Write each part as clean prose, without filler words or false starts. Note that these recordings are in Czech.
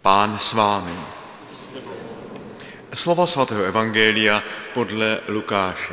Pán s vámi. Slova svatého evangelia podle Lukáše.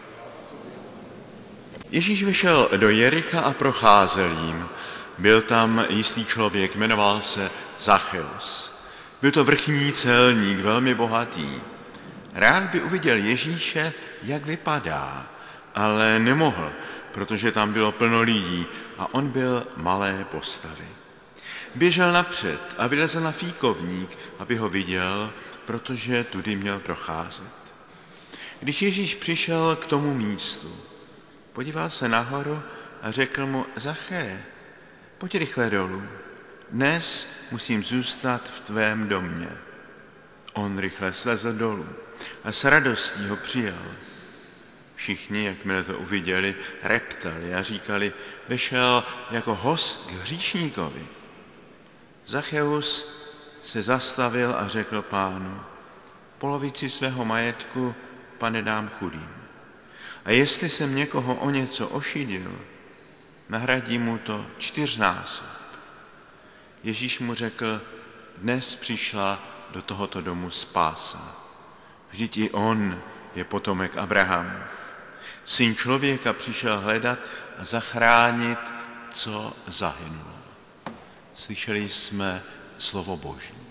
Ježíš vyšel do Jericha a procházel jím. Byl tam jistý člověk, jmenoval se Zacheus. Byl to vrchní celník, velmi bohatý. Rád by uviděl Ježíše, jak vypadá, ale nemohl, protože tam bylo plno lidí a on byl malé postavy. Běžel napřed a vylezl na fíkovník, aby ho viděl, protože tudy měl procházet. Když Ježíš přišel k tomu místu, podíval se nahoru a řekl mu: Zaché, pojď rychle dolů, dnes musím zůstat v tvém domě. On rychle slezl dolů a s radostí ho přijal. Všichni, jakmile to uviděli, reptali a říkali: vešel jako host k hříšníkovi. Zacheus se zastavil a řekl Pánu: polovici svého majetku, Pane, dám chudým. A jestli jsem někoho o něco ošidil, nahradím mu to 4násob. Ježíš mu řekl: dnes přišla do tohoto domu spása. Vždyť i on je potomek Abrahamův. Syn člověka přišel hledat a zachránit, co zahynulo. Slyšeli jsme slovo Boží.